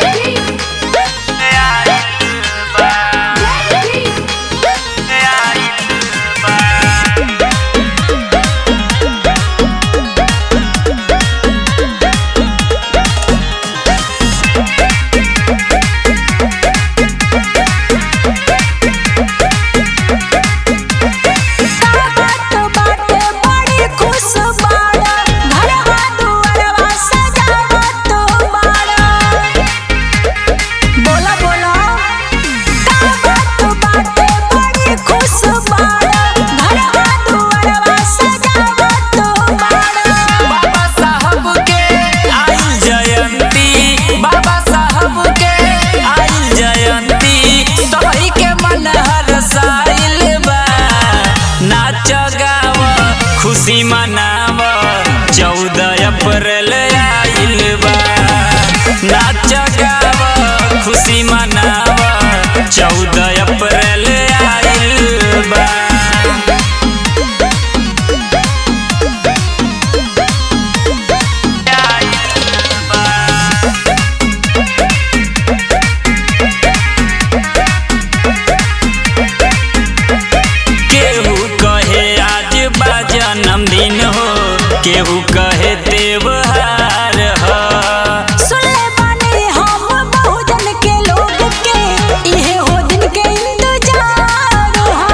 खुशी मनाव 14 अप्रैल आइल बा। नाच गाव खुशी मनाव 14 अप्रैल आइल बा। जन्मदिन हो केहू कहे त्योहार हो। सुनले बानी हम बहुजन के लोग के इहे हो दिन के इंतजार हो।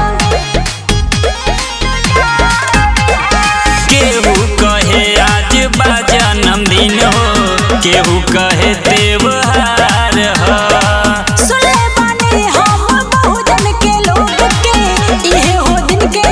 केहू कहे आज बा जन्मदिन हो केहू कहे त्योहार हो। सुनले बानी हम बहुजन के लोग के इहे हो दिन के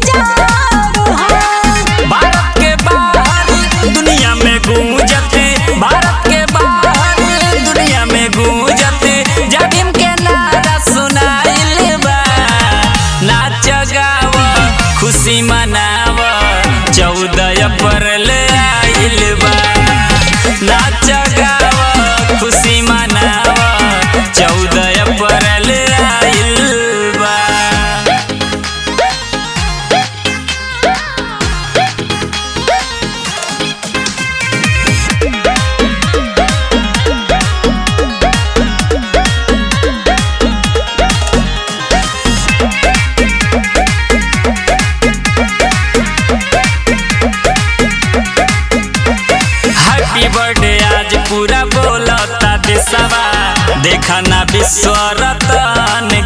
खुशी मनाव 14 अप्रैल आइल बा। नाच गाव खुशी मनाव 14 अप्रैल आइल बा। हैप्पी बर्थडे आज पूरा बोलता देशवा देखा ना विश्व रतन